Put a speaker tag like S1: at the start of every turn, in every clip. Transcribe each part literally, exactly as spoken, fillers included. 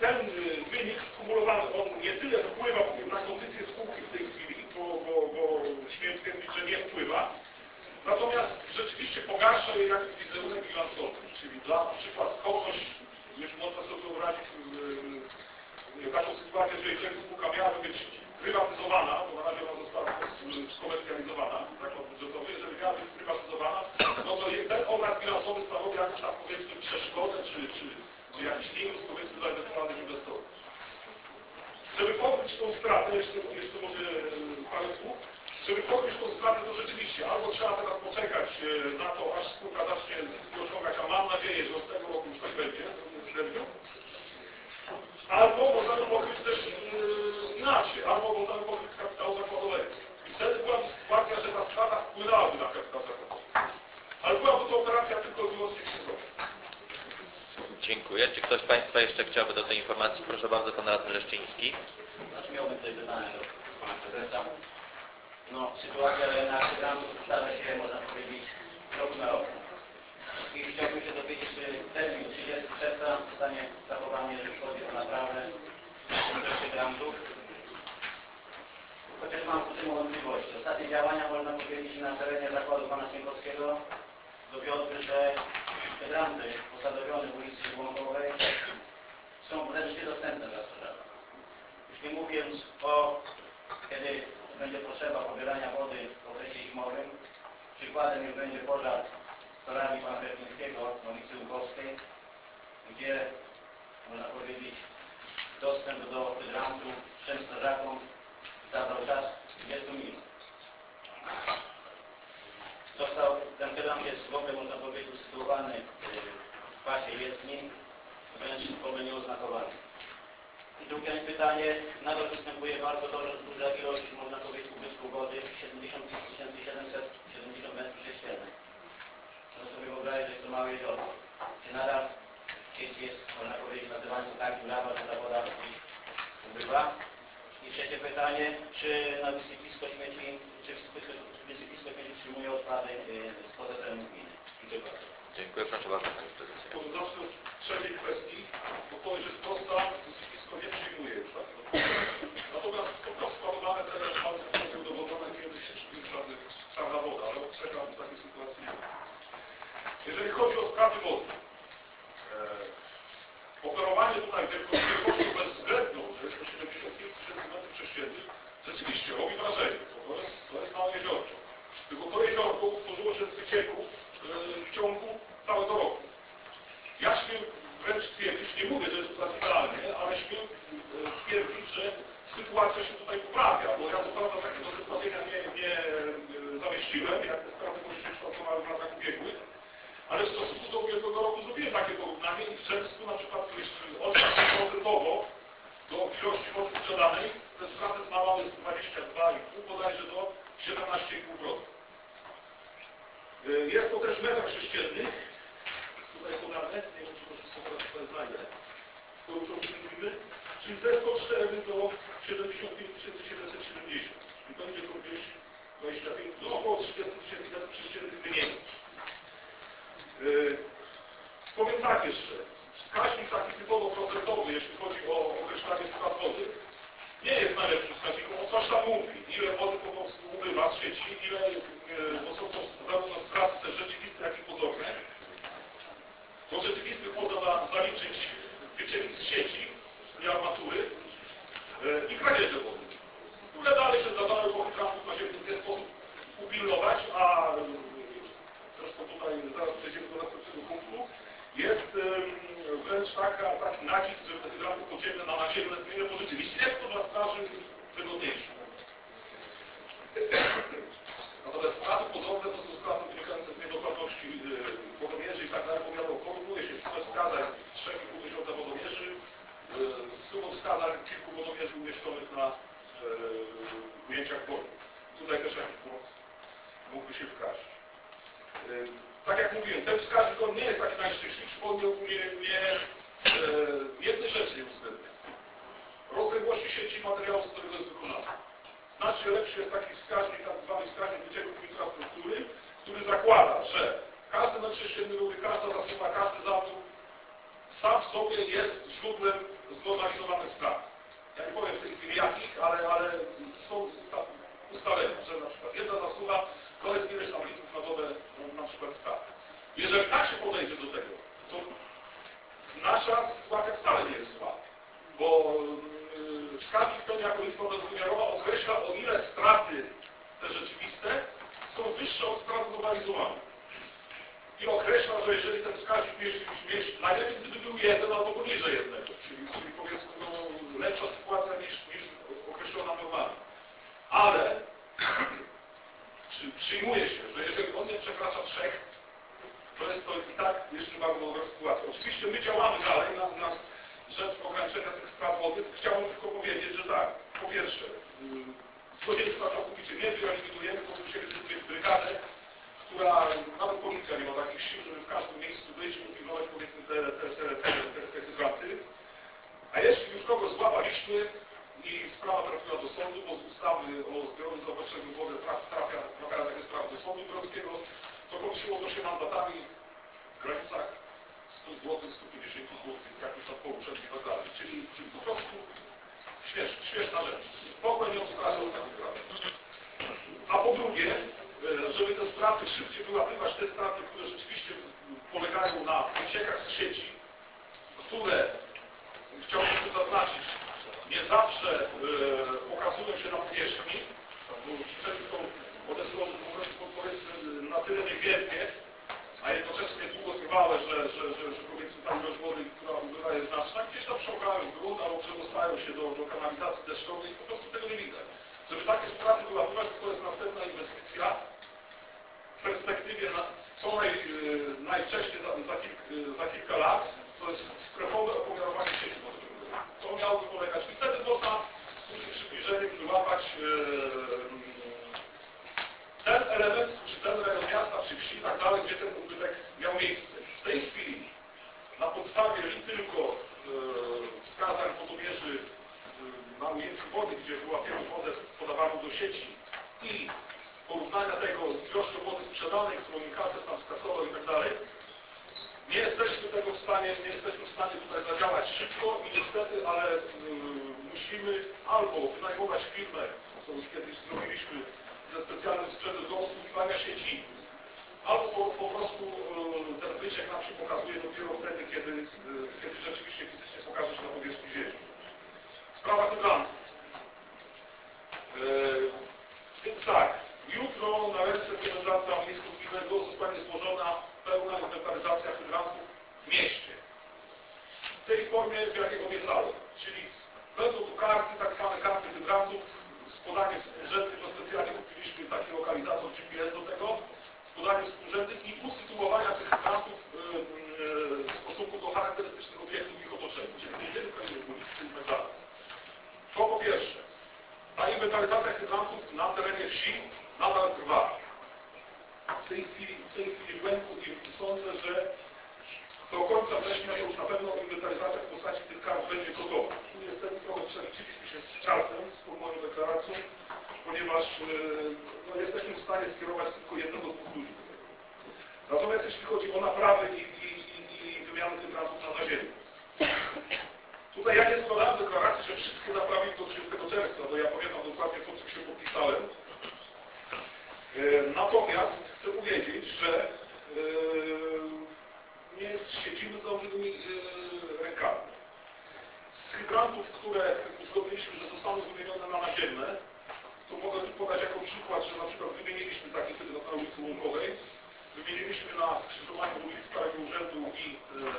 S1: ten wynik skumulowany, on nie tyle wpływa na kondycję spółki w tej chwili, bo, bo, bo śmiem twierdzić, że nie wpływa, natomiast rzeczywiście pogarsza jej jakiś wizerunek bilansowy, czyli dla na przykład kogoś, już można sobie wyobrazić taką sytuację, że jeżeli spółka miałaby być prywatyzowana, bo na razie ona została skomercjalizowana, zakład budżetowy, jeżeli miała być sprywatyzowana, no to ten obraz bilansowy stanowi jakąś tam, powiedzmy, przeszkodę, czy, czy, czy jakiś minus, powiedzmy, dla ewentualnych inwestorów. Żeby pokryć tą stratę, jeszcze, jeszcze może parę słów, żeby pokryć tą stratę, to rzeczywiście albo trzeba teraz poczekać na to, aż spółka zacznie zyski osiągać, a mam nadzieję, że od tego roku już tak będzie, zgodnie z średnią, albo możemy pokryć też yy, inaczej, albo możemy pokryć z kapitału zakładowego. I wtedy byłaby sytuacja, że ta strata wpłynęłaby na kapitał zakładowy. Ale byłaby to operacja tylko i wyłącznie księgowa.
S2: Dziękuję. Czy ktoś z Państwa jeszcze chciałby do tej informacji? Proszę bardzo, pan radny Leszczyński.
S3: Znaczy miałbym tutaj pytanie do pana prezesa. No, sytuacja na programu stara się, można powiedzieć, rok na rok. I chciałbym się dowiedzieć, czy termin trzydziestego czerwca zostanie zachowany, jeżeli chodzi o naprawę tych grantów. Chociaż mam ku temu wątpliwości. Ostatnie działania, można powiedzieć, na terenie zakładu pana Sienkowskiego dowiodły, że hydranty posadowione w ulicy Błąkowej są wręcz niedostępne dla strażaków. Już nie mówiąc o, kiedy będzie potrzeba pobierania wody w okresie zimowym. Przykładem już będzie pożar w stolarni pana Herpińskiego na ulicy Łukowskiej, gdzie, można powiedzieć, dostęp do hydrantów trzem strażakom zabrał czas trzydziestu minut. Został, ten hydrant jest w ogóle, można powiedzieć, usytuowany w pasie jezdni, wręcz w nieoznakowany. I drugie pytanie, nadal występuje bardzo duża ilość, można powiedzieć, ubytku wody, siedemdziesiąt pięć tysięcy siedemset siedemdziesiąt metrów sześciennych. Można sobie wyobrazić, że jest to małe jezioro. Czy nadal sieć jest, można powiedzieć, nazywana tak dziurawa, że ta woda gdzieś ubywa? I trzecie pytanie, czy na wysypisko śmieci, czy wysypisko śmieci przyjmuje odpady spoza terenu gminy? Dziękuję bardzo.
S2: Dziękuję. Proszę bardzo, panie prezesie.
S1: Może zacznę od trzeciej kwestii. Odpowiedź jest prosta, wysypisko nie przyjmuje już tak. Natomiast są rozkładowane teraz bardzo kwestie udowodnione kiedyś, czyli czarna woda, ale odczekam w takiej sytuacji nie ma. Jeżeli chodzi o sprawy wody, e, operowanie tutaj wielkością bezwzględną, że jest to siedemdziesiąt pięć tysięcy metrów sześciennych, rzeczywiście robi wrażenie, bo to jest, to jest małe jeziorko. Tylko to jeziorko utworzyło się z wycieków e, w ciągu całego roku. Ja śmiem wręcz twierdzić, nie mówię, że jest to idealnie, ale śmiem twierdzić, że sytuacja się tutaj poprawia, bo ja co prawda takiego zestawienia nie, nie zamieściłem, jak te straty wody się kształtowały w latach ubiegłych, ale w stosunku do ubiegłego roku zrobiłem takie porównanie i w czerwcu na przykład odstawię procentowo do ilości wody sprzedanej, te straty zmalały z dwadzieścia dwa i pół bodajże do siedemnaście i pół procent. Jest to też w metrach sześciennych, tutaj podane, nie wiem, czy to wszystko teraz tutaj znajdę, to już o czym mówimy, czyli ze sto cztery do siedemdziesiąt pięć tysięcy siedemset siedemdziesiąt, czyli będzie to gdzieś dwadzieścia pięć, no około trzydzieści tysięcy metrów sześciennych mniej. Yy, powiem tak jeszcze, wskaźnik taki typowo procentowy, jeśli chodzi o określanie strat wody, nie jest najlepszym wskaźnikiem, on coś tam mówi, ile wody po prostu ubywa z sieci, ile, yy, bo są to zarówno straty też rzeczywiste, jak i pozorne. Bo rzeczywistych można zaliczyć wycieki z sieci, czyli armatury yy, i kradzieże wody, które dalej się zdarzają, bo hydrantów ma się w ten sposób upilnować, a zresztą tutaj zaraz przejdziemy do następnego punktu, jest yy, wręcz taka, taki nacisk, żeby te hydranty podziemne na naziemne zmienić, bo rzeczywiście jest to dla straży wygodniejsze. Natomiast straty pozorne to są straty wynikające z niedokładności yy, wodomierzy i tak dalej, bo wiadomo, porównuje się sumę wskazań trzy i pół tysiąca wodomierzy yy, z sumą wskazań kilku wodomierzy umieszczonych na yy, ujęciach wody. Tutaj też jakiś błąd mógłby się wkraść. Yy, tak jak mówiłem, ten wskaźnik on nie jest taki najszczęśliwszy, bo nie, nie, nie yy, jednej rzeczy nie uwzględnia. Rozległości sieci materiału, z którego jest wykonany. Znacznie lepszy jest taki wskaźnik, tak zwany wskaźnik wycieków infrastruktury, który zakłada, że każdy metr sześcienny rury, każda zasłona, każdy zawór sam w sobie jest źródłem znormalizowanych strat. Ja nie powiem w tej chwili jakich, ale, ale są usta ustalenia, że na przykład jedna zasługa to jest ileś tam litrów na dobę na przykład strat. Jeżeli tak się podejdzie do tego, to nasza sytuacja wcale nie jest zła, bo yy, wskaźnik ten jako liczba bezwymiarowa określa, o ile straty te rzeczywiste są wyższe od strat znormalizowanych. I określa, że jeżeli ten wskaźnik mieści, mieści najlepiej gdyby był jeden albo poniżej jednego, czyli, czyli powiedzmy no, lepsza sytuacja niż, niż określona normalnie. Ale przy, przyjmuje się, że jeżeli on nie przekracza trzech, to jest to i tak jeszcze bardzo dobra sytuacja. Oczywiście my działamy dalej na, na rzecz ograniczenia tych strat wodnych. Chciałbym tylko powiedzieć, że tak, po pierwsze, złodziejstwa całkowicie nie wyeliminujemy, bo musimy mieć brygadę, która, nawet policja nie ma takich sił, żeby w każdym miejscu wyjść i upilnować powiedzmy te, te, te, te, te, te hydranty. A jeśli już kogoś złapaliśmy i sprawa trafiła do sądu, bo z ustawy o zbiorowym zaopatrzeniu w wodę trafia, trafia takie sprawy do sądu grodzkiego, to kończyło to się mandatami w granicach stu złotych, stu pięćdziesięciu złotych, jakiś tam pouczeń i tak dalej. Czyli, czyli po prostu śmiesz, śmieszna rzecz. W ogóle nie odstraszał takich spraw. A po drugie, żeby te straty szybciej wyłapywać, te straty, które rzeczywiście polegają na wyciekach z sieci, które, chciałbym tu zaznaczyć, nie zawsze e, pokazują się na powierzchni, bo przecież są, one są powiedzmy na tyle niewielkie, a jednocześnie długotrwałe, że, że, że, że powiedzmy ta ilość wody, która ubywa jest znaczna, gdzieś tam wsiąkają w grunt albo przedostają się do, do kanalizacji deszczowej i po prostu tego nie widać. Żeby takie straty wyłapywać, to jest następna inwestycja. W perspektywie na, co naj, najwcześniej za, za, kilk, za kilka lat, to jest strefowe opomiarowanie sieci wodociągowej. To miałoby polegać i wtedy można z dużym przybliżeniem wyłapać e, ten element, czy ten rejon miasta, czy wsi i tak dalej, gdzie ten ubytek miał miejsce. W tej chwili na podstawie li tylko e, wskazań wodomierzy e, na ujęciu wody, gdzie wyłapiemy wodę podawaną do sieci i porównania tego z ilością wody sprzedanej, którą inkaser tam skasował i tak dalej, nie jesteśmy tego w stanie, nie jesteśmy w stanie tutaj zadziałać szybko i niestety, ale y, musimy albo wynajmować firmę, co już kiedyś zrobiliśmy ze specjalnym sprzętem do obsługiwania sieci, albo po, po prostu y, ten wyciek nam się pokazuje dopiero wtedy, kiedy, y, kiedy rzeczywiście fizycznie pokaże się na powierzchni ziemi. Sprawa hydrantów. Y, więc tak, jutro na ręce komendanta Miejskiego Gminnego zostanie złożona pełna inwentaryzacja hydrantów w mieście. W tej formie, w jakiej obiecałem. Czyli będą tu karty, tak zwane karty hydrantów z podaniem współrzędnych, bo specjalnie kupiliśmy taki lokalizator G P S do tego, z podaniem współrzędnych i usytuowania tych hydrantów yy, yy, w stosunku do charakterystycznych obiektów w ich otoczeniu, czyli budynku, ulicy i tak dalej. To po pierwsze. Ta inwentaryzacja hydrantów na terenie wsi nadal trwa. W tej chwili, w tej chwili w ręku i sądzę, że do końca września już na pewno inwentaryzacja w postaci tych kart będzie gotowa. Tu niestety trochę przeliczyliśmy się z czasem, z tą moją deklaracją, ponieważ no, jesteśmy w stanie skierować tylko jednego z dwóch ludzi do tego. Natomiast jeśli chodzi o naprawy i, i, i, i wymianę hydrantów na naziemie. Tutaj ja nie składałem deklaracji, że wszystkie naprawili do trzydziestego czerwca, bo ja pamiętam dokładnie po czym się podpisałem. Natomiast chcę powiedzieć, że nie siedzimy z założonymi rękami. Z hydrantów, które uzgodniliśmy, że zostaną wymienione na naziemne, to mogę tu podać jako przykład, że na przykład wymieniliśmy taki hydrant na ulicy Łąkowej, wymieniliśmy na skrzyżowaniu ulic Starego Urzędu i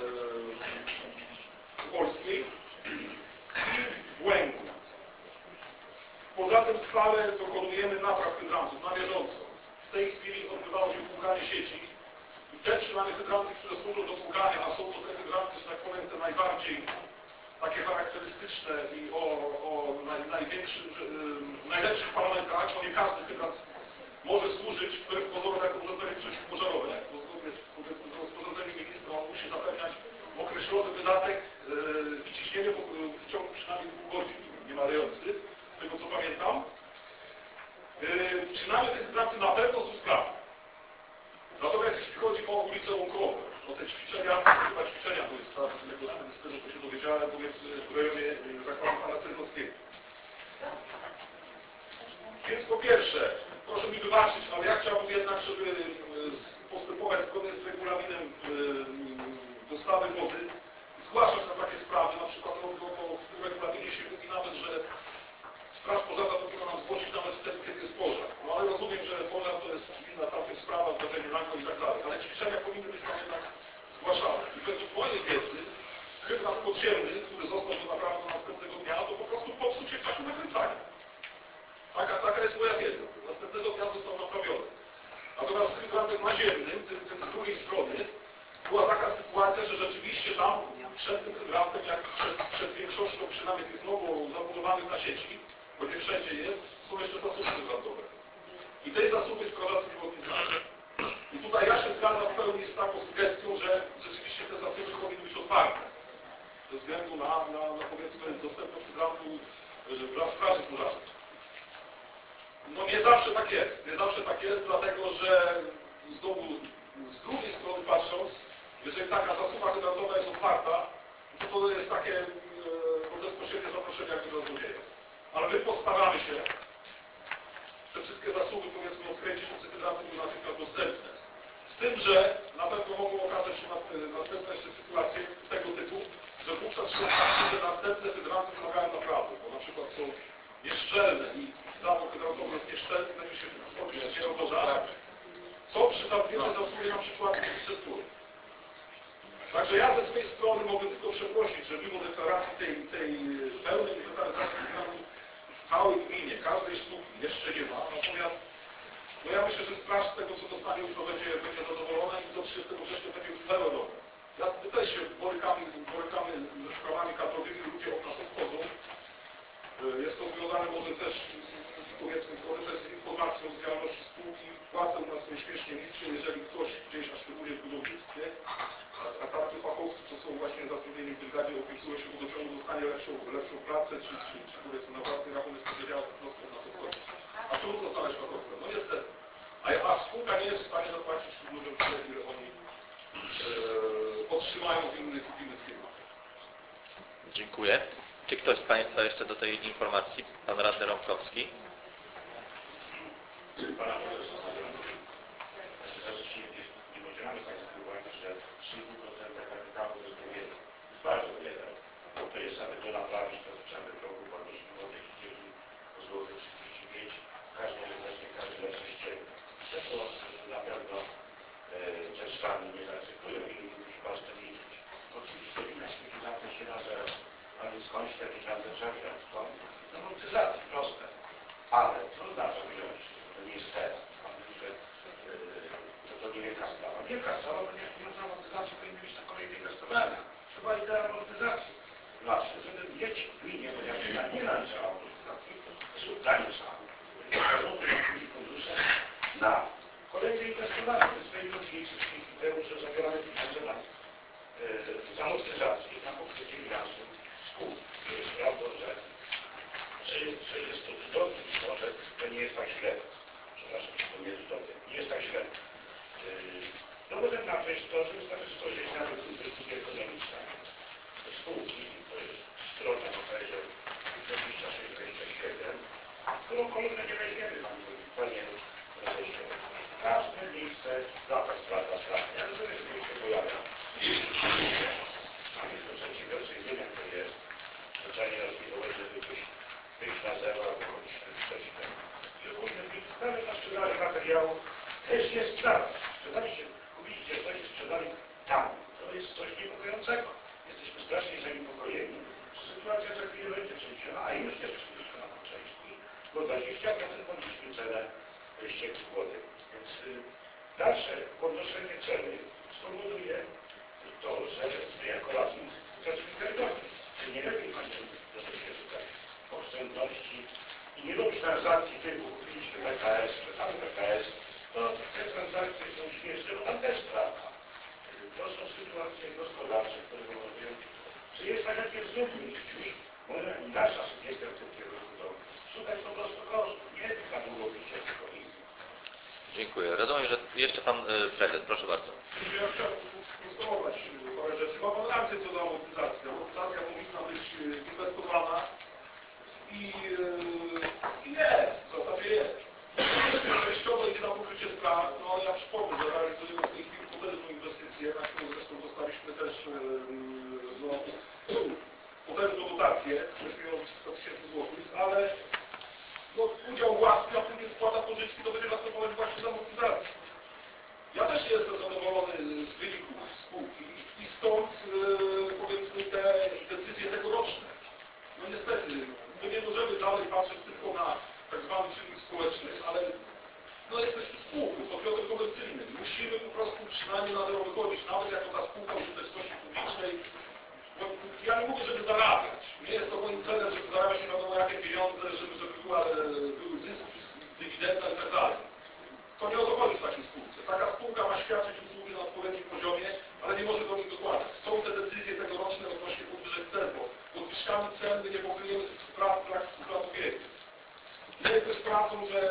S1: e, Polskiej i w Łęku. Poza tym stale dokonujemy napraw hydrantów na bieżąco. W tej chwili odbywało się płukanie sieci i te przynajmniej hydranty, które służą do płukania, a są to te hydranty, że tak powiem, te najbardziej takie charakterystyczne i o, o naj, największym, yy, najlepszych parametrach, bo nie każdy hydrant może służyć wbrew pozorom jako urządzenie przeciwpożarowe, bo zgodnie z, powiedzmy, z rozporządzeniem ministra on musi zapewniać określony wydatek yy, i ciśnienie w, w ciągu przynajmniej dwóch godzin, nie malejący, z tego co pamiętam. Yy, przynajmniej te hydranty na pewno są sprawne. Natomiast jeśli chodzi o ulicę Łąkową, No te ćwiczenia, chyba ćwiczenia to jest, tak, z tego, z tego co się dowiedziałem, powiedzmy w rejonie zakładu pana Cyrkowskiego. Więc po pierwsze, proszę mi wybaczyć, ale ja chciałbym jednak, żeby postępować zgodnie z regulaminem dostawy wody, zgłaszać na takie sprawy, na przykład no, no, w regulaminie się mówi nawet, że straż pożarna powinna nam zgłosić nawet wtedy, kiedy jest pożar. No ale rozumiem, że pożar to jest inna całkiem sprawa, zdarzenie nagłe i tak dalej, ale ćwiczenia powinny być tam jednak zgłaszane. I według mojej wiedzy hydrant podziemny, który został do naprawy do następnego dnia, to po prostu popsuł się w czasie nakręcania. Taka, taka jest moja wiedza. Następnego dnia został naprawiony. Natomiast z hydrantem naziemnym, tym, tym z drugiej strony, była taka sytuacja, że rzeczywiście tam przed tym hydrantem, jak przed, przed większością przynajmniej tych nowo zabudowanych na sieci, bo nie wszędzie jest, są jeszcze zasuwy hydrantowe. I tej zasuwy strażacy było nie znali. I tutaj ja się zgadzam w pełni z taką sugestią, że rzeczywiście te zasuwy powinny być otwarte. Ze względu na, na, na powiedzmy dostępność hydrantu dla straży pożarnej. No nie zawsze tak jest. Nie zawsze tak jest, dlatego że znowu z drugiej strony patrząc, jeżeli taka zasuwa hydrantowa jest otwarta, to to jest takie e, bezpośrednie zaproszenie jakby do złodzieja. Ale my postaramy się te wszystkie zasuwy powiedzmy odkręcić, żeby te hydranty były natychmiast dostępne. Z tym, że na pewno mogą okazać się następne jeszcze sytuacje tego typu, że wówczas się okaże, że następne hydranty wymagają naprawy, bo na przykład są nieszczelne i zawód hydrantowy jest nieszczelny, zanim się skończy woda, co przy zamkniętej zasuwie na przykład receptury. Także ja ze swojej strony mogę tylko przeprosić, że mimo deklaracji tej, tej pełnej inwentaryzacji hydrantów w całej gminie, każdej sztuki jeszcze nie ma, natomiast no ja myślę, że straż z tego co dostanie jutro będzie, będzie zadowolona i do trzydziestego września będzie już pełen rok. Ja, my też się borykamy, borykamy ze sprawami kadrowymi, ludzie od nas odchodzą. Jest to związane może też powiedzmy trochę też z informacją z działalności spółki. Płace u nas są śmiesznie niskie, jeżeli ktoś gdzieś, a szczególnie w budownictwie, a, a tacy fachowcy, co są właśnie zatrudnieni w brygadzie, opiekują się wodociągu, dostanie lepszą, lepszą pracę, czy, czy, czy powiedzmy na własny rachunek powiedziała, po prostu nas odchodzi. A trudno znaleźć fachowca, no niestety. A, a spółka nie jest w stanie zapłacić ludziom tyle, ile oni e, otrzymają w innych, w innych firmach.
S2: Dziękuję. Czy ktoś z Państwa jeszcze do tej informacji? Pan radny Rąkowski.
S4: Pana profesora Rzeczywiście nie podzielamy Państwa uwagi, że trzy i pół procent kapitału to jest niewiele. Jest bardzo wiele. To jest, aby to naprawić, to trzeba by w roku podnosić wody ścieki o złoty trzydzieści pięć. Każdy jednostkę, każdy lepszy ściek. To na pewno e, też sami nie zaakceptują i musi Pan z tym liczyć. Oczywiście inaczej zamknę się na zero. A więc skądś te pieniądze trzeba wziąć? Skąd? Z amortyzacji, proste. Ale co oznacza wziąć? To nie jest fair. Pan mówi, że yy, to nie wielka sprawa. Wielka sprawa, ponieważ pieniądze amortyzacji powinny być na kolejne inwestowania. Trzeba i te amortyzacji. Znaczy, żeby mieć w gminie, ponieważ gmina nie naliczała amortyzacji, to zalicza. Fundusze na kolejne inwestowania. To jest pewnie mniejszy temu, że zabieramy pieniądze na yy, z amortyzacji na pokrycie bilansu spółki. To jest prawdą, że że jest, że jest to cudowne, może to nie jest tak źle. Przepraszam, że to nie jest cudowne. Nie jest tak źle. Yy, dowodem na to jest to, że wystarczy spojrzeć na wykupienie ekonomiczne spółki. To jest strona bodajże dwadzieścia sześć dwadzieścia siedem, którą kolumnę nie weźmiemy, panie prezesie. Każde miejsce, lata strata, strata. Ja rozumiem, że to się pojawia. A więc to przedsiębiorcy wiem, jak to jest. Zwyczajnie rozwinąłeś, żeby wyjść, wyjść na zero, albo chodzić coś tam. I ogólnie nawet na sprzedaży materiału też jest strata. Sprzedaliście, kupiliście coś i sprzedali tam. To jest coś niepokojącego. Jesteśmy strasznie zaniepokojeni, że sytuacja za chwilę będzie przeniesiona, a już jest przeniesiona na części, bo dwadzieścia procent podnieśliśmy cenę ścieków wody. Więc y, dalsze podnoszenie ceny spowoduje to, że my jako radni tracimy wiarygodność. Czy nie lepiej Panie Prezesie szukać oszczędności i nie robić transakcji typu kupiliśmy P K S, sprzedamy P K S, to te transakcje są śmieszne, bo tam też strata. To są sytuacje gospodarcze, które powodują, że jest tak jak jest w drugim liściu. Moja i nasza sugestia w tym kierunku to szukać po prostu kosztów, nie na długopisie, tylko innych.
S2: Dziękuję. Rozumiem, że jeszcze Pan y, Prezes, proszę bardzo.
S1: Ja chciałbym sprostować parę rzeczy. Ma Pan rację co do amortyzacji. Amortyzacja powinna być inwestowana i, i jest, w zasadzie jest. Oczywiście częściowo idzie na pokrycie strat, no ale ja przypomnę, że realizujemy w tej chwili potężną inwestycję, na którą zresztą dostaliśmy też no, potężną dotację, sześć milionów trzysta tysięcy złotych, ale no, udział własny, a później spłata pożyczki to będzie następować właśnie z amortyzacji. Ja też nie jestem zadowolony z wyników spółki i stąd yy, powiedzmy te decyzje tegoroczne. No niestety, my nie możemy dalej patrzeć tylko na tak zwany czynnik społeczny, ale no jesteśmy spółką, podmiotem komercyjnym. Musimy po prostu przynajmniej na zero wychodzić, nawet jako ta spółka użyteczności publicznej. Bo ja nie mówię, żeby zarabiać. Nie jest to moim celem, żeby zarabiać nie wiadomo jakie pieniądze, żeby, żeby była, były zyski, dywidenda i tak dalej. To nie o to chodzi w takiej spółce. Taka spółka ma świadczyć usługi na odpowiednim poziomie, ale nie może do nich dokładać. Są te decyzje tegoroczne odnośnie podwyżek cen, bo podwyżkami cen my nie pokryjemy tych strat z lat, z lat ubiegłych. Nie jest też prawdą, że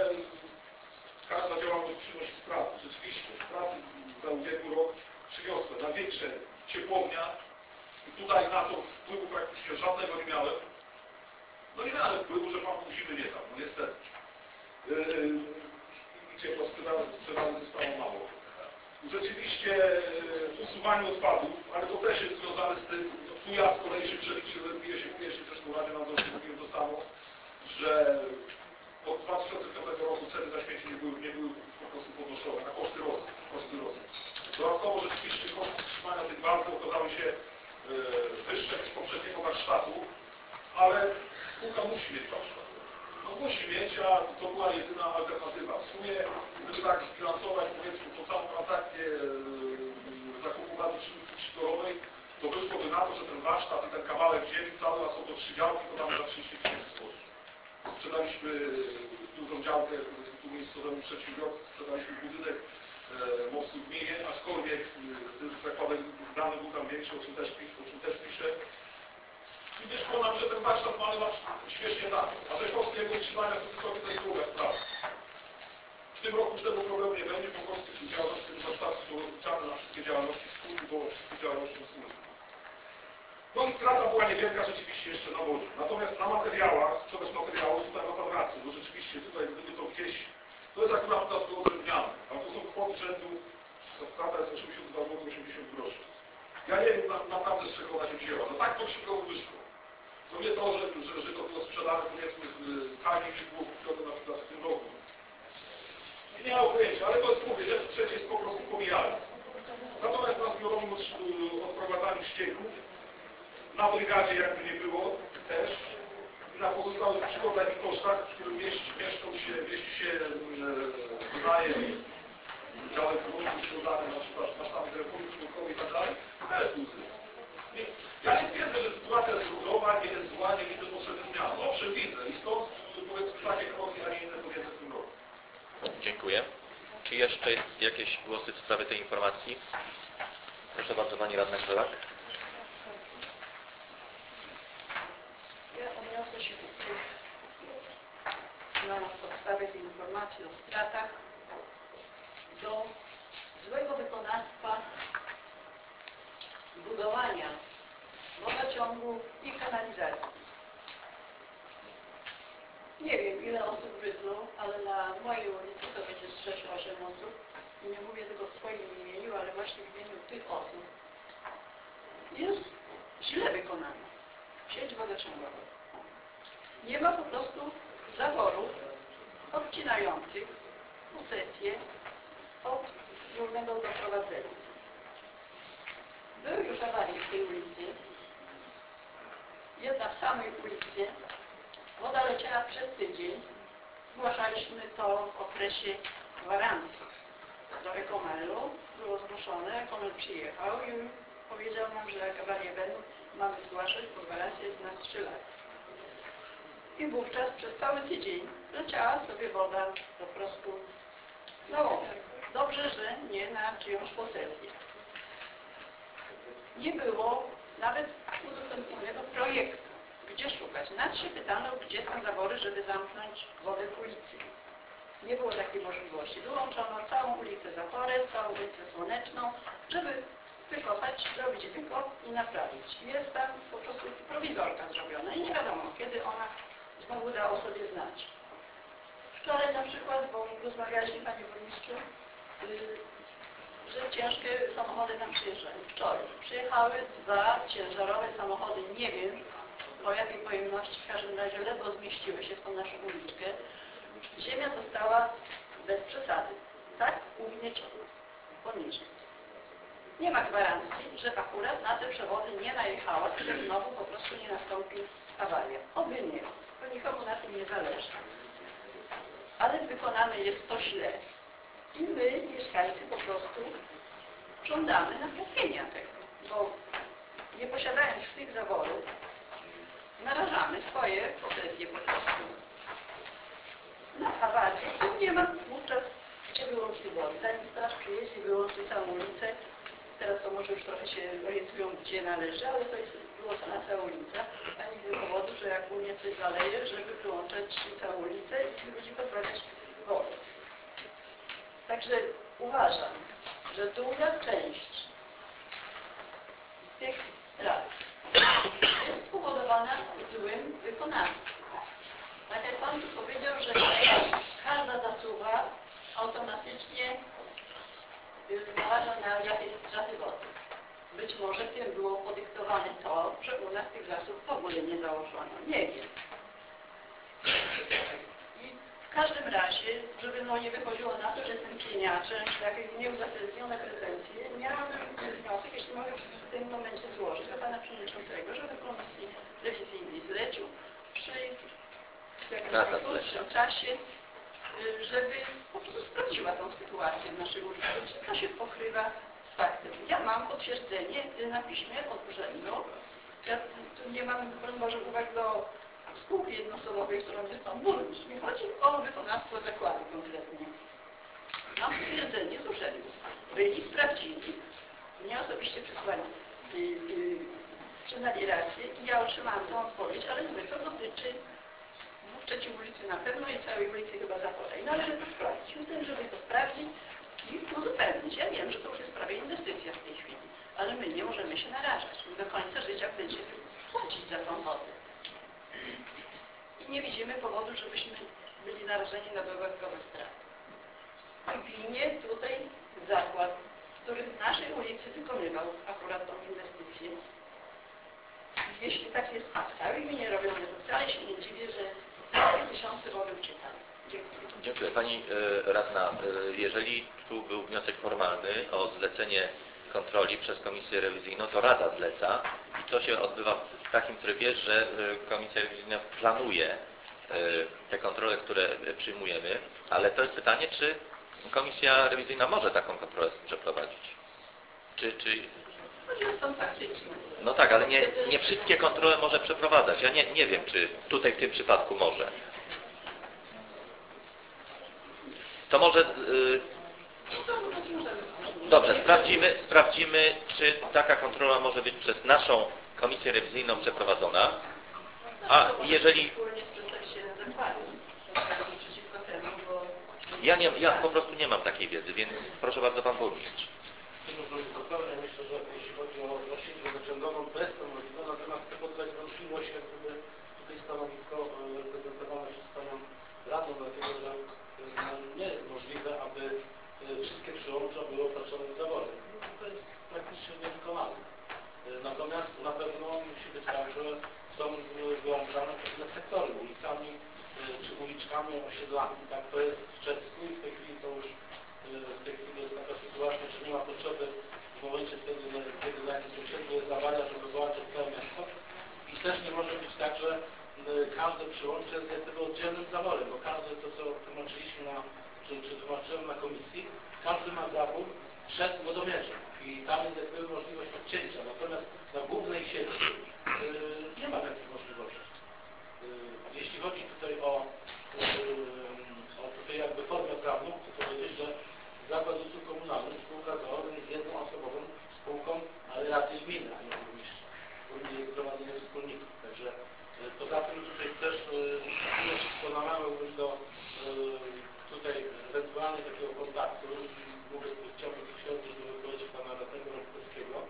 S1: każda działalność przynosi straty. Rzeczywiście straty za ubiegły rok przyniosły największe ciepłownia i tutaj na to wpływu praktycznie żadnego nie miałem. No nie miałem wpływu, że Pan pół zimy jechał, no niestety. Yy, ciepła sprzedaży zostało mało. Rzeczywiście e, usuwanie odpadów, ale to też jest związane z tym, no, tu ja z kolei się przeliczyłem, bije się w piersi, zresztą Radzie Nadzorczej mówiłem to samo, że od dwa tysiące piątego roku ceny za śmieci nie były, nie były po prostu podnoszone, a koszty rosły, koszty rosły. Dodatkowo rzeczywiście koszty utrzymania tych balców okazały się e, wyższe niż poprzedniego warsztatu, ale spółka musi mieć warsztat. No musi mieć, a to była jedyna alternatywa. W sumie, gdyby tak zbilansować, powiedzmy, tą całą transakcję yy, zakupu gazu trzynastorowej, to wyszłoby na to, że ten warsztat i ten kawałek ziemi, cały, a są to trzy działki, to mamy za trzydzieści tysięcy złotych. Sprzedaliśmy dużą działkę tu miejscowemu przedsiębiorcy, sprzedaliśmy budynek e, mostu w gminie, aczkolwiek yy, zakładek dany był tam większy, o czym też, o czym też piszę. I wyszło nam, że ten warsztat ma śmiesznie tanio, a że koszt jego utrzymania są wysokie, to jest druga sprawa. W tym roku już tego problemu nie będzie, bo koszty działalności tego warsztatu są rozliczane na wszystkie działalności spółki, bo wszystkie działalności służby. No i strata była niewielka rzeczywiście jeszcze na wodzie. Natomiast na materiałach, sprzedaż materiałów, tutaj ma Pan rację, bo rzeczywiście tutaj gdyby to gdzieś, to jest akurat podatku odrębniane, ale to są kwoty rzędu, ta strata jest osiemdziesiąt dwa złote osiemdziesiąt groszy. Ja nie wiem na, naprawdę z czego ona się wzięła. No tak to przykładowo wyszło. To nie to, że, że, że to było sprzedane powiedzmy taniej niż było kupione na przykład w tym roku. I nie mam pojęcia, ale to jest, mówię, rzecz trzecia jest po prostu pomijana. Natomiast na zbiorowym odprowadzaniu ścieków, na brygadzie jakby nie było też, i na pozostałych przychodach i kosztach, w którym mieści, mieszczą się, mieści się wynajem, działek wyłącznych związane na przykład z masztami telefonii komórkowej i tak dalej, też był zysk. Ja nie twierdzę, że sytuacja jest rudowa, nie jest zła, nie widzę potrzeby zmian. Owszem, widzę i stąd powiedzmy takie kroki, a nie inne podjęte w tym roku.
S2: Dziękuję. Czy jeszcze jakieś głosy w sprawie tej informacji? Proszę bardzo, Pani Radna Krzelak.
S5: Ja odniosę się na podstawie tej informacji o stratach do złego wykonawstwa budowania wodociągów i kanalizacji. Nie wiem, ile osób bydło, ale na mojej ulicy to będzie z sześć osiem osób. I nie mówię tylko w swoim imieniu, ale właśnie w imieniu tych osób. Jest źle wykonana sieć wodociągowa. Nie ma po prostu zaworów odcinających posesję od górnego doprowadzenia. Były już awarie w tej ulicy. Jedna w samej ulicy. Woda leciała przez tydzień. Zgłaszaliśmy to w okresie gwarancji do Ekomelu. Było zgłoszone, Ekomel przyjechał i powiedział nam, że jak awarie będą, mamy zgłaszać, bo gwarancja jest na trzy lata. I wówczas przez cały tydzień leciała sobie woda po prostu na łąkę. Dobrze, że nie na czyjąś posesję. Nie było nawet udostępnionego projektu, gdzie szukać. Nas się pytano, gdzie są zawory, żeby zamknąć wodę w ulicy. Nie było takiej możliwości. Wyłączono całą ulicę Zaporę, całą ulicę Słoneczną, żeby wykopać, zrobić wykop i naprawić. Jest tam po prostu prowizorka zrobiona i nie wiadomo, kiedy ona znowu da o sobie znać. Wczoraj na przykład, bo rozmawialiśmy, panie burmistrzu, że ciężkie samochody nam przyjeżdżają. Wczoraj przyjechały dwa ciężarowe samochody, nie wiem o jakiej pojemności, w każdym razie ledwo zmieściły się w tą naszą uliczkę. Ziemia została bez przesady, tak ugnieciona poniżej. Nie ma gwarancji, że akurat na te przewody nie najechała i że znowu po prostu nie nastąpi awaria. Oby nie, bo nikomu na tym nie zależy. Ale wykonane jest to źle. I my, mieszkańcy, po prostu żądamy naprawienia tego, bo nie posiadając tych zaworów, narażamy swoje posesje po prostu na awarię. Nie ma wówczas gdzie wyłączyć wody. Zanim straż przyjedzie i wyłączy całą ulicę, teraz to może już trochę się orientują, gdzie należy, ale to jest wyłączona cała ulica, a nigdy powodu, że jak u mnie coś zaleje, żeby wyłączać całą ulicę i ludzi pozbawiać wody. Także uważam, że duża część tych strat jest spowodowana złym wykonawstwem. Tak jak pan tu powiedział, że każda zasuwa automatycznie naraża na straty wody. Być może tym było podyktowane to, że u nas tych zasów w ogóle nie założono. Nie wiem. I w każdym razie, żeby no nie wychodziło na to, że jestem pieniaczem, czy jakieś nieuzasadnione pretensje, miałabym wniosek, jeśli mogę w tym momencie złożyć do pana przewodniczącego, żeby komisji rewizyjnej zlecił przy jakimś krótszym czasie, żeby po prostu sprawdziła tą sytuację w naszej ulicy, czy to się pokrywa z faktem. Ja mam potwierdzenie na piśmie od urzędu. Ja tu nie mam, może uwag do spółki jednoosobowej, którą jest pan burmistrz. Mi chodzi o wykonawstwo zakładu konkretnie. Mam potwierdzenie z urzędu. Byli, sprawdzili. Mnie osobiście przysłali, yy, yy, przyznali rację i ja otrzymałam tą odpowiedź, ale mówię, to dotyczy dwóch trzecich ulicy na pewno i całej ulicy chyba Zaporaj. Należy to sprawdzić. Myślę, żeby to sprawdzić i uzupełnić. Ja wiem, że to już jest prawie inwestycja w tej chwili, ale my nie możemy się narażać. Do końca życia będziemy płacić za tą wodę. I nie widzimy powodu, żebyśmy byli narażeni na dodatkowe straty. Ginie tutaj zakład, który w naszej ulicy wykonywał akurat tą inwestycję. Jeśli tak jest w całej gminie robione, to wcale się nie dziwię, że setki tysiące wody uciekały. Dziękuję.
S2: Dziękuję. Pani y, radna, y, jeżeli tu był wniosek formalny o zlecenie kontroli przez komisję rewizyjną, to Rada zleca i to się odbywa w takim trybie, że y, komisja rewizyjna planuje y, te kontrole, które y, przyjmujemy, ale to jest pytanie, czy komisja rewizyjna może taką kontrolę przeprowadzić? Czy, czy...
S5: Chodzi o stan faktyczny.
S2: No tak, ale nie, nie wszystkie kontrole może przeprowadzać. Ja nie, nie wiem, czy tutaj w tym przypadku może. To może... Yy... Dobrze, sprawdzimy, sprawdzimy, czy taka kontrola może być przez naszą komisję rewizyjną przeprowadzona. A jeżeli... Ja, nie, ja po prostu nie mam takiej wiedzy, więc proszę bardzo, pan burmistrz.
S6: Myślę, że jeśli chodzi o sieć wodociągową, to jest to możliwe, natomiast chcę poddać wątpliwość, jak gdyby tutaj stanowisko reprezentowane przez panią radną, dlatego że nie jest możliwe, aby wszystkie przyłącza były opatrzone w zawory. To jest praktycznie niewykonalne. Natomiast na pewno musi być tak, że są wyłączane pewne sektory ulicami czy uliczkami, osiedlami. Tak to jest w Czecku i w tej chwili to już w tej chwili jest taka sytuacja, że nie ma potrzeby w momencie, kiedy, kiedy na jakimś osiedlu jest awaria, żeby wyłączyć całe miasto. I też nie może być tak, że każde przyłącze jest jak gdyby oddzielnym zaworem, bo każdy, to co tłumaczyliśmy na, czy, czy tłumaczyłem na komisji, każdy ma zawór przed wodomierzem i tam jest jak gdyby możliwość odcięcia, natomiast na głównej sieci yy, nie ma takich możliwości. Yy, jeśli chodzi tutaj o, yy, o tutaj jakby formę prawną, chcę powiedzieć, że Zakład Usług Komunalnych, spółka z o o jest jednoosobową spółką Rady Gminy, a nie burmistrza. Burmistrz jest zgromadzeniem wspólników. Także yy, poza tym tutaj też yy, wszystko namawiałbym do yy, tutaj ewentualnie takiego kontaktu. Mówię, chciałbym się odnieść do wypowiedzi pana radnego Rączkowskiego,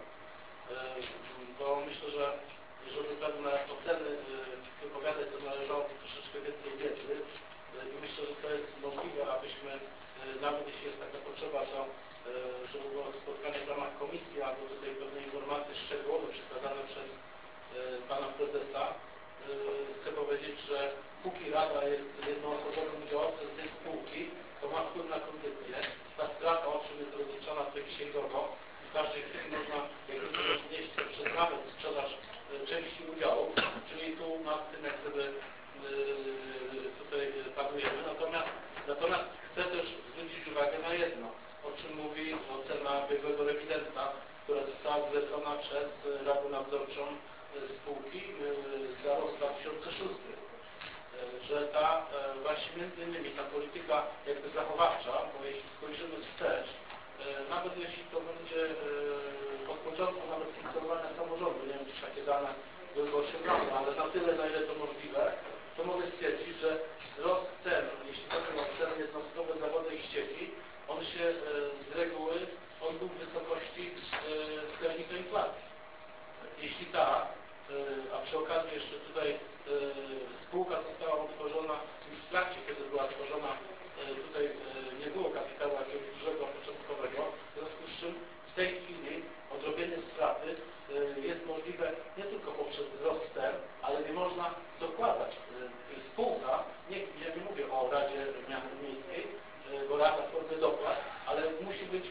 S6: pewne oceny wypowiadać, to należałoby troszeczkę więcej wiedzy i myślę, że to jest możliwe, abyśmy, nawet jeśli jest taka potrzeba, to żeby było spotkanie w ramach komisji, albo tutaj pewne informacje szczegółowe przekazane przez pana prezesa. Chcę powiedzieć, że póki Rada jest jednoosobowym udziałowcem tej spółki, to ma wpływ na kondycję. Ta strata, o czym jest rozliczana tutaj księgowo, w każdej chwili można jakby roznieść przez nawet sprzedaż części udziału, czyli tu nad tym jak gdyby tutaj panujemy. Natomiast, natomiast chcę też zwrócić uwagę na jedno, o czym mówi ocena biegłego rewidenta, która została zlecona przez Radę Nadzorczą spółki za rok dwa tysiące szósty, że ta właśnie między innymi ta polityka jakby zachowawcza, bo jeśli spojrzymy wstecz, nawet jeśli to będzie od początku nawet funkcjonowania samorządu, nie wiem czy takie dane były osiągane, ale na tyle na ile to możliwe, to mogę stwierdzić, że wzrost cen, jeśli chodzi o ceny jednostkowe za wodę i ścieki, on się z reguły, on był w wysokości wskaźnika inflacji. Jeśli tak, a przy okazji jeszcze tutaj spółka została utworzona już w trakcie, kiedy była tworzona, tutaj nie było kapitału jakiegoś dużego, początkowego, w związku z czym w tej chwili odrobienie straty jest możliwe nie tylko poprzez wzrost cen, ale nie można dokładać. Spółka, nie, ja nie mówię o Radzie Miejskiej, bo Rada formuje dokład, ale musi być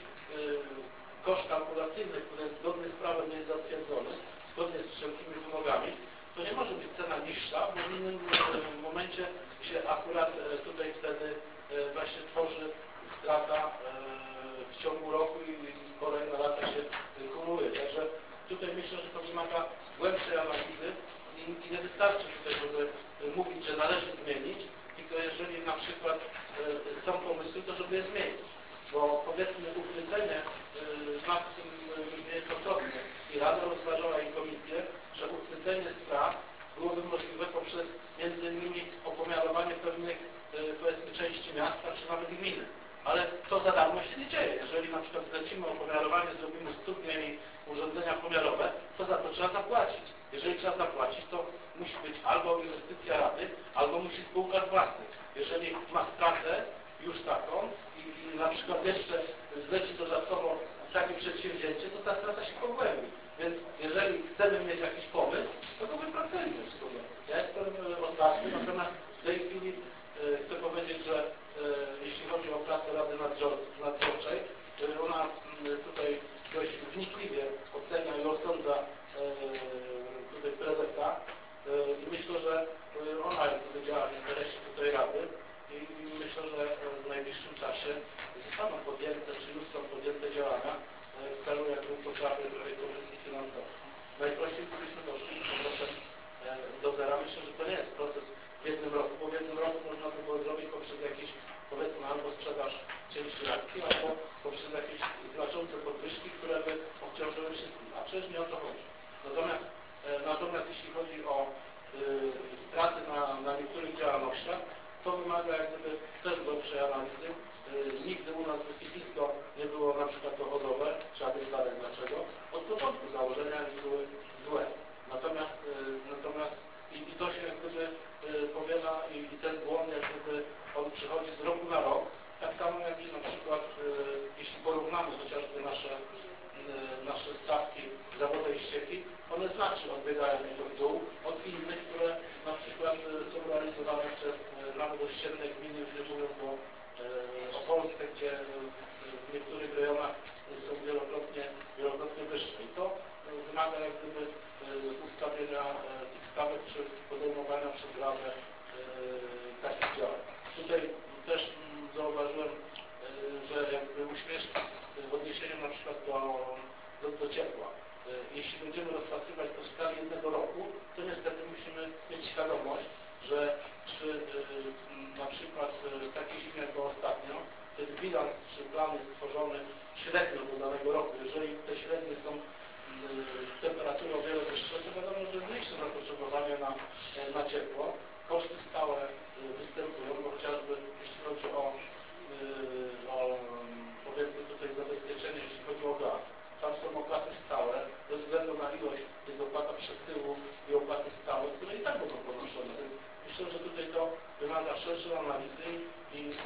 S6: koszt kalkulacyjny, który jest zgodny z prawem, nie jest zatwierdzony, zgodnie z wszelkimi wymogami, to nie może być cena niższa, bo w innym momencie się akurat tutaj wtedy właśnie tworzy strata w ciągu roku i kolejne lata się kumuluje. Także tutaj myślę, że to wymaga głębszej analizy i nie wystarczy tutaj, żeby mówić, że należy zmienić, tylko jeżeli na przykład są pomysły, to żeby je zmienić. Bo powiedzmy uchwycenie nad tym niejednokrotnie i Rada rozważała i komisję, że uchwycenie strat byłoby możliwe poprzez między innymi opomiarowanie pewnych powiedzmy części miasta czy nawet gminy. Ale to za darmo się nie dzieje. Jeżeli na przykład zlecimy opomiarowanie, zrobimy studnie i urządzenia pomiarowe, to za to trzeba zapłacić. Jeżeli trzeba zapłacić, to musi być albo inwestycja Rady, albo musi spółka z własnych. Jeżeli ma stratę już taką i, i na przykład jeszcze zleci dodatkowo takie przedsięwzięcie, to ta strata się pogłębi. Więc jeżeli chcemy mieć jakiś pomysł, to go wypracujmy w sumie. Ja jestem otwarty, natomiast w tej chwili e, chcę powiedzieć, że e, jeśli chodzi o pracę Rady Nadzorczej, e, ona m, tutaj dość wnikliwie ocenia i osądza e, tutaj prezesa e, i myślę, że e, ona jakby działa w interesie tutaj Rady i, i myślę, że w najbliższym czasie zostaną podjęte, czy już są podjęte działania w celu jakby poprawy tej pozycji finansowej. Najprościej gdybyśmy doszli z powrotem do zera. Myślę, że to nie jest proces w jednym roku, bo w jednym roku można to było zrobić poprzez jakieś, powiedzmy, albo sprzedaż części akcji, albo poprzez jakieś znaczące podwyżki, które by obciążyły wszystkich. A przecież nie o to chodzi. Natomiast, natomiast jeśli chodzi o y, straty na, na niektórych działalnościach, to wymaga jak gdyby też głębszej analizy. Nigdy u nas wysypisko nie było na przykład dochodowe, trzeba by zbadać dlaczego. Od początku założenia były złe. Natomiast, natomiast i, i to się jak gdyby powiela i, i ten błąd jak gdyby on przychodzi z roku na rok. Tak samo jak i na przykład jeśli porównamy chociażby nasze, nasze stawki za wodę i ścieki, one znacznie odbiegają nieco w dół od innych, które na przykład są realizowane przez nawet ościenne gminy, już nie mówiąc o o Polsce, gdzie w niektórych rejonach są wielokrotnie, wielokrotnie wyższe. I to wymaga jak gdyby ustawienia tych stawek czy podejmowania przez Radę takich działań. Tutaj też zauważyłem, że jakby uśmieszki w odniesieniu na przykład do, do, do ciepła. Jeśli będziemy rozpatrywać to w skali jednego roku, to niestety musimy mieć świadomość, że przy na przykład takiej zimie jak ostatnio, kiedy bilans czy plan jest stworzony średnio do danego roku, jeżeli te średnie są temperatury o wiele wyższe, to wiadomo, że jest mniejsze zapotrzebowanie na, na ciepło. Koszty stałe występują, bo chociażby jeśli chodzi o, o powiedzmy tutaj zabezpieczenie, jeśli chodzi o gaz, tam są opłaty stałe, bez względu na ilość tych opłatach zapisze z tyłu i opłaty stałe, które i tak będą ponoszone. Więc myślę, że tutaj to wymaga szerszej analizy i